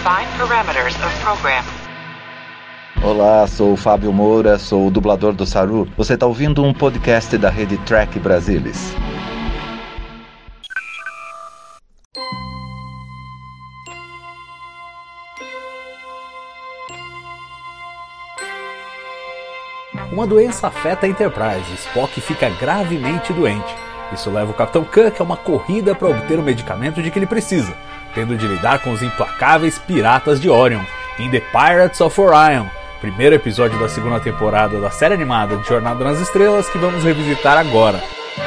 Define parameters of program. Olá, sou o Fábio Moura, sou o dublador do Saru. Você está ouvindo um podcast da rede Trek Brasilis. Uma doença afeta a Enterprise e Spock fica gravemente doente. Isso leva o Capitão Kirk a uma corrida para obter o medicamento de que ele precisa, tendo de lidar com os implacáveis piratas de Orion, em The Pirates of Orion, primeiro episódio da segunda temporada da série animada de Jornada nas Estrelas que vamos revisitar agora.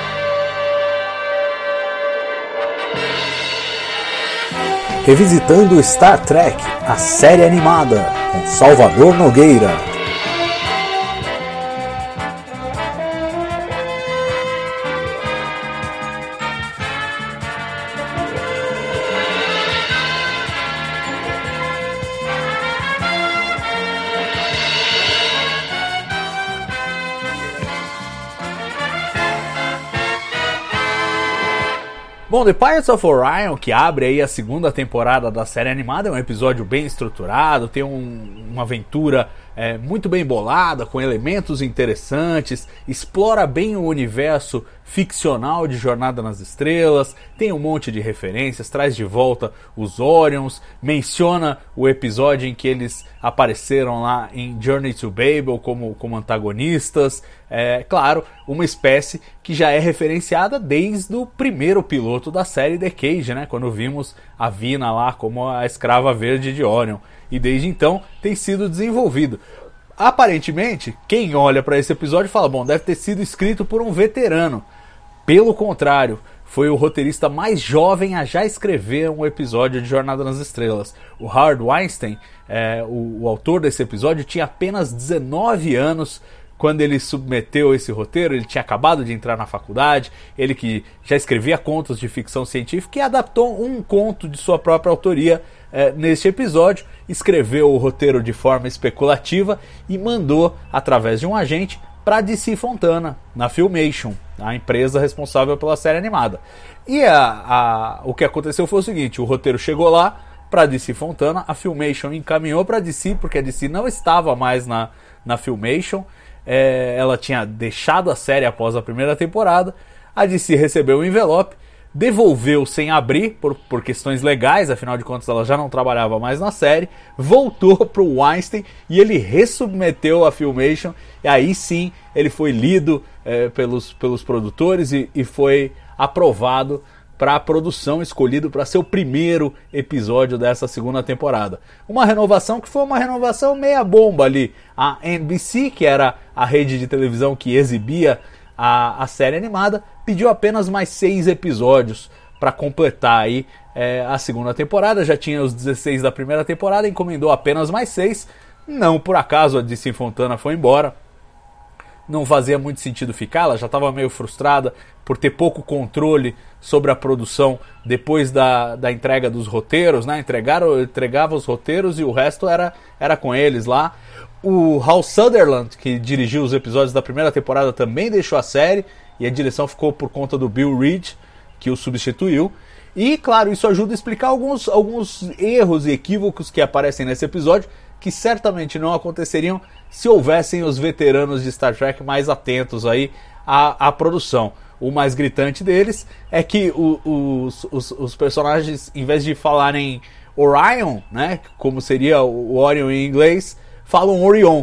Revisitando Star Trek, a série animada, com Salvador Nogueira. Bom, The Pirates of Orion, que abre aí a segunda temporada da série animada, é um episódio bem estruturado, tem uma aventura muito bem bolada, com elementos interessantes, explora bem o universo ficcional de Jornada nas Estrelas, tem um monte de referências, traz de volta os Orions, menciona o episódio em que eles apareceram lá em Journey to Babel como antagonistas. Claro, uma espécie que já é referenciada desde o primeiro piloto da série The Cage, né? Quando vimos a Vina lá como a escrava verde de Orion. E desde então tem sido desenvolvido. Aparentemente, quem olha para esse episódio fala, bom, deve ter sido escrito por um veterano. Pelo contrário, foi o roteirista mais jovem a já escrever um episódio de Jornada nas Estrelas. O Howard Weinstein, o autor desse episódio, tinha apenas 19 anos quando ele submeteu esse roteiro. Ele tinha acabado de entrar na faculdade, ele que já escrevia contos de ficção científica e adaptou um conto de sua própria autoria neste episódio, escreveu o roteiro de forma especulativa e mandou, através de um agente, para DC Fontana, na Filmation, a empresa responsável pela série animada. E o que aconteceu foi o seguinte, o roteiro chegou lá para DC Fontana, a Filmation encaminhou para DC, porque a DC não estava mais na Filmation, ela tinha deixado a série após a primeira temporada, a DC recebeu o envelope, devolveu sem abrir, por questões legais, afinal de contas ela já não trabalhava mais na série, voltou para o Weinstein e ele ressubmeteu a Filmation, e aí sim ele foi lido pelos produtores e foi aprovado para a produção, escolhido para ser o primeiro episódio dessa segunda temporada. Uma renovação que foi uma renovação meia bomba ali. A NBC, que era a rede de televisão que exibia a série animada, pediu apenas mais 6 episódios para completar aí a segunda temporada. Já tinha os 16 da primeira temporada, encomendou apenas mais 6. Não por acaso a DC Fontana foi embora. Não fazia muito sentido ficar, ela já estava meio frustrada por ter pouco controle sobre a produção depois da entrega dos roteiros, né? Entregava os roteiros e o resto era com eles lá. O Hal Sutherland, que dirigiu os episódios da primeira temporada, também deixou a série e a direção ficou por conta do Bill Reed, que o substituiu. E, claro, isso ajuda a explicar alguns erros e equívocos que aparecem nesse episódio, que certamente não aconteceriam se houvessem os veteranos de Star Trek mais atentos aí à produção. O mais gritante deles é que os personagens, em vez de falarem Orion, né, como seria o Orion em inglês, falam Orion.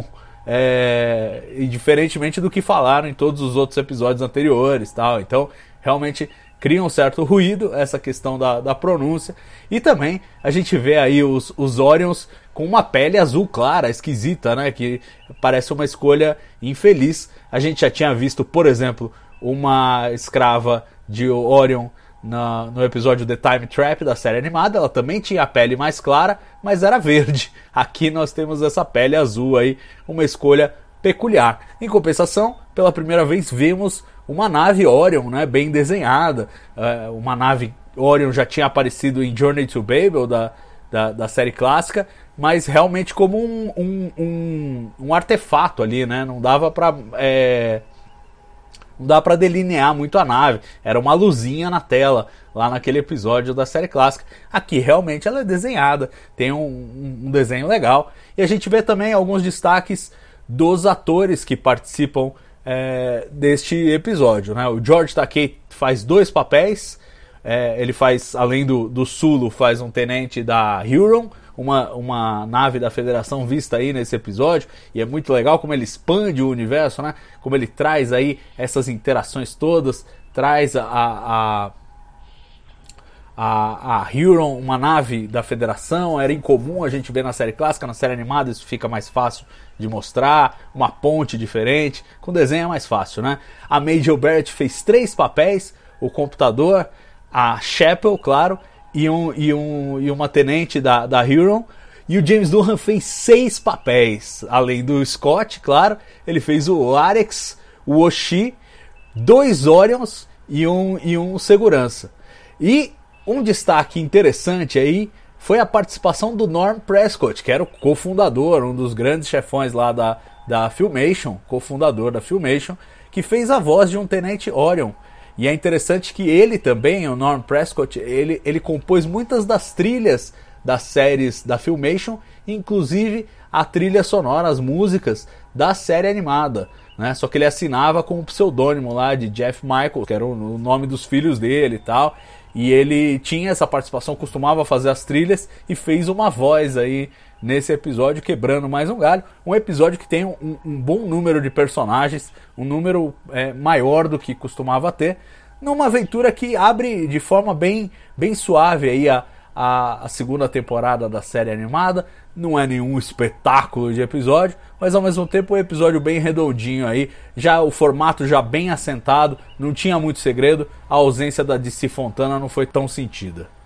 E diferentemente do que falaram em todos os outros episódios anteriores, tal. Então, realmente cria um certo ruído essa questão da pronúncia. E também a gente vê aí os Orions com uma pele azul clara, esquisita, né? Que parece uma escolha infeliz. A gente já tinha visto, por exemplo, uma escrava de Orion no episódio The Time Trap da série animada. Ela também tinha a pele mais clara, mas era verde. Aqui nós temos essa pele azul aí, uma escolha peculiar. Em compensação, pela primeira vez vemos uma nave Orion, né, bem desenhada. Uma nave Orion já tinha aparecido em Journey to Babel da série clássica, mas realmente como um artefato ali, né? Não dava não dá para delinear muito a nave, era uma luzinha na tela lá naquele episódio da série clássica. Aqui realmente ela é desenhada, tem um desenho legal, e a gente vê também alguns destaques dos atores que participam deste episódio, né? O George Takei faz 2 papéis, ele faz, além do Sulu, faz um tenente da Huron, uma nave da Federação vista aí nesse episódio, e é muito legal como ele expande o universo, né? Como ele traz aí essas interações todas, traz a Huron, uma nave da Federação, era incomum a gente ver na série clássica, na série animada isso fica mais fácil de mostrar, uma ponte diferente, com desenho é mais fácil, né? A Majel Barrett fez 3 papéis, o computador, a Chapel, claro, e uma tenente da Huron, e o James Doohan fez 6 papéis, além do Scott, claro, ele fez o Arex, o Oshi, 2 Orions e um segurança. E um destaque interessante aí foi a participação do Norm Prescott, que era o cofundador, um dos grandes chefões lá da Filmation, cofundador da Filmation, que fez a voz de um Tenente Orion. E é interessante que ele também, o Norm Prescott, ele compôs muitas das trilhas das séries da Filmation, inclusive a trilha sonora, as músicas da série animada, né? Só que ele assinava com o pseudônimo lá de Jeff Michaels, que era o nome dos filhos dele e tal. E ele tinha essa participação, costumava fazer as trilhas e fez uma voz aí nesse episódio, quebrando mais um galho. Um episódio que tem um bom número de personagens, um número maior do que costumava ter, numa aventura que abre de forma bem suave aí a segunda temporada da série animada. Não é nenhum espetáculo de episódio, mas ao mesmo tempo um episódio bem redondinho aí, já o formato já bem assentado, não tinha muito segredo, a ausência da DC Fontana não foi tão sentida.